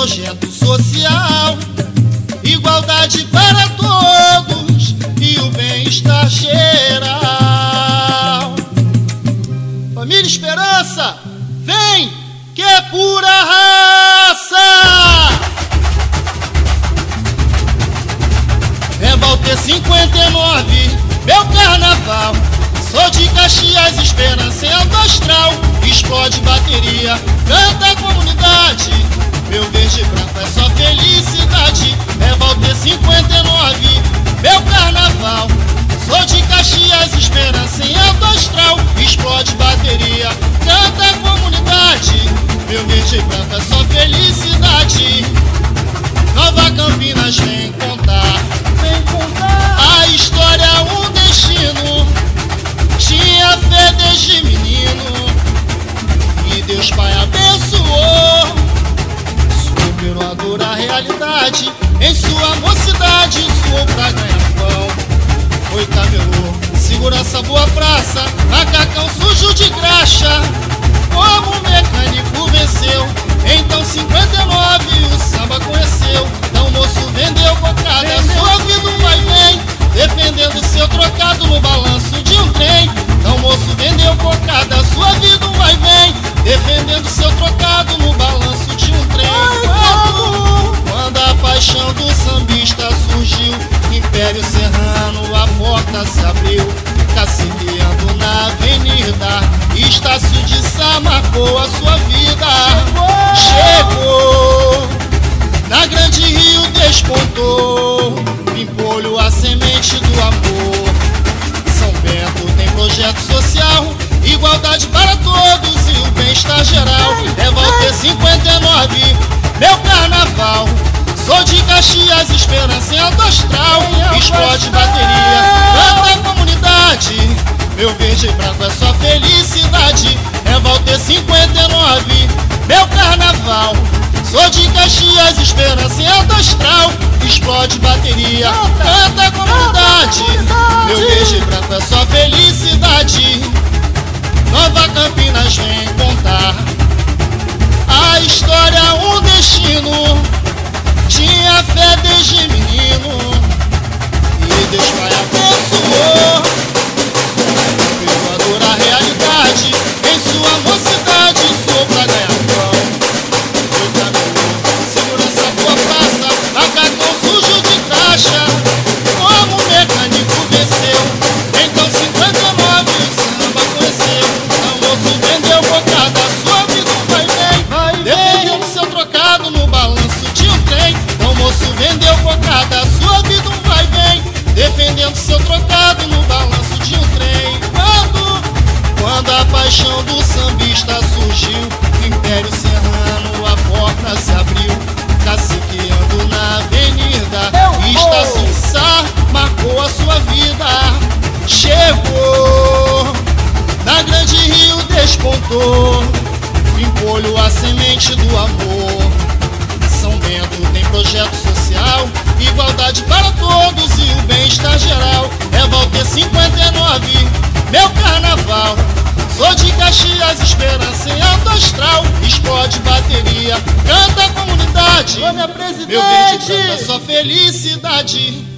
projeto social, igualdade para todos e o bem-estar geral. Família Esperança, vem que é pura raça. É Walter 59, meu carnaval. Sou de Caxias, Esperança em alto astral. Explode bateria, canta a comunidade. Meu verde e branco é só felicidade. É Walter 59, meu carnaval. Sou de Caxias, Esperança em alto astral. Explode bateria, canta a comunidade. Meu verde e branco é só felicidade. Nova Campinas vem contar a história, um destino. Tinha fé desde menino e Deus Pai abençoou. Superou a dor, a realidade. Em sua mocidade suou pra ganhar pão. Foi camelô, segurança, boa praça. Macacão sujo de graxa, como mecânico venceu. Então 59 o samba conheceu. Então moço vendeu cocada, sua vida um vai vem, defendendo seu trocado no balanço de um trem. Então moço vendeu cocada, sua vida um vai vem, defendendo seu trocado no balanço de um trem. Quando a paixão do sambista surgiu, Império Serrano, a porta se abriu. Caciqueando na avenida, Estácio de Sá marcou a sua vida. Chegou, na Grande Rio despontou, Pimpolho a semente do amor. São Bento tem projeto social, igualdade para todos e o bem-estar geral. É Walter 59, meu carnaval. Sou de Caxias, Esperança em alto astral. Explode bateria, canta a comunidade. Meu verde e branco é só felicidade. É Walter 59, meu carnaval. Sou de Caxias, Esperança em alto astral. Explode bateria, canta a comunidade. Meu verde e branco é só felicidade. Nova Campinas vem contar a história, um destino. Tinha fé desde menino e Deus Pai abençoou. Superou a dor, a realidade. Em sua mocidade suou pra ganhar pão. Foi camelô, segurança, boa praça. Macacão sujo de graxa, como mecânico venceu. Então 59 o samba conheceu. Então moço vendeu cocada, sua vida um vai vem, defendendo seu trocado no balanço de um trem. Então moço vendeu cocada, sua vida um vai vem, defendendo seu trocado no balanço de um trem. Quando a paixão do sambista surgiu, Império Serrano, a porta se abriu. Caciqueando na avenida, Estácio de Sá marcou a sua vida. Chegou, na Grande Rio despontou, Pimpolho a semente do amor. São Bento tem projeto social, igualdade para todos e o bem-estar geral. É Walter 59, meu carnaval. Sou de Caxias, Esperança em alto astral. Explode bateria, canta a comunidade. Ô, minha presidente, meu verde e branco é só felicidade.